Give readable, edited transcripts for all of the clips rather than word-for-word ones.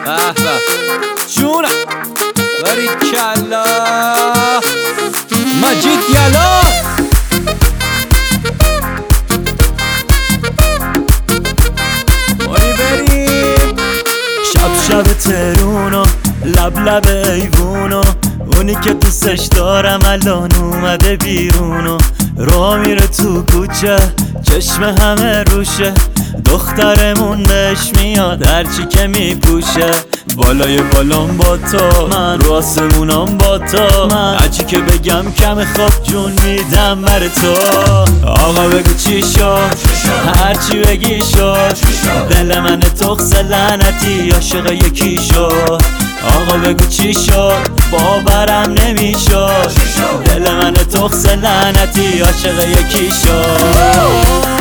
جونم باریکلا مجید یلا باری بریم شب ترونو لب ایوونو اونی که دوستش دارم الان اومده بیرونو راه میره تو کوچه چشم همه روشه دخترمون بهش میاد هرچی که میپوشه بالای بالام با تو من رو آسمونام با تو من هرچی که بگم کم خواب جون میدم بر تو آقا بگو چی شد هرچی بگی شد دل من تخص لعنتی عاشق یکی شد آقا بگو چی شد باورم نمیشد دل من تخص لعنتی عاشق یکی شد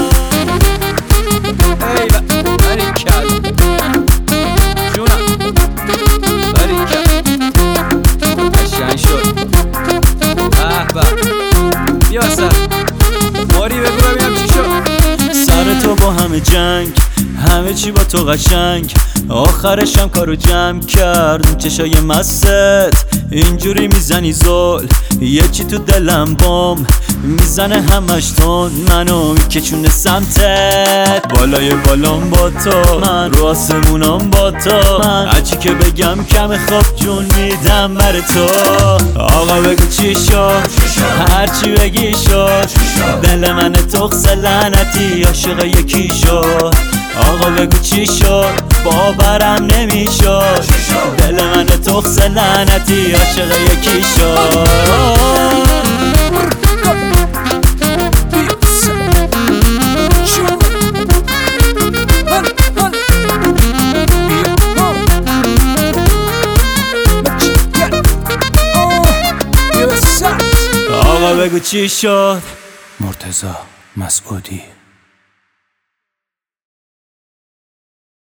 سر تو با همه جنگ همه چی با تو قشنگ آخرشم کارو جمع کرد چشای مست اینجوری میزنی زل یه چی تو دلم بام میزنه همش تون منو میکشونه سمتت بالای بالام با تو من رو آسمونام با تو من هرچی که بگم کم خواب جون میدم بر تو آقا بگو چی شد هرچی بگی شد دل من تخص لعنتی عاشق یکی شد آقا بگو چی شد باورم نمیشد دل من تخص لعنتی عاشق یکی شد آقا بگو چی شد مرتضی مسعودی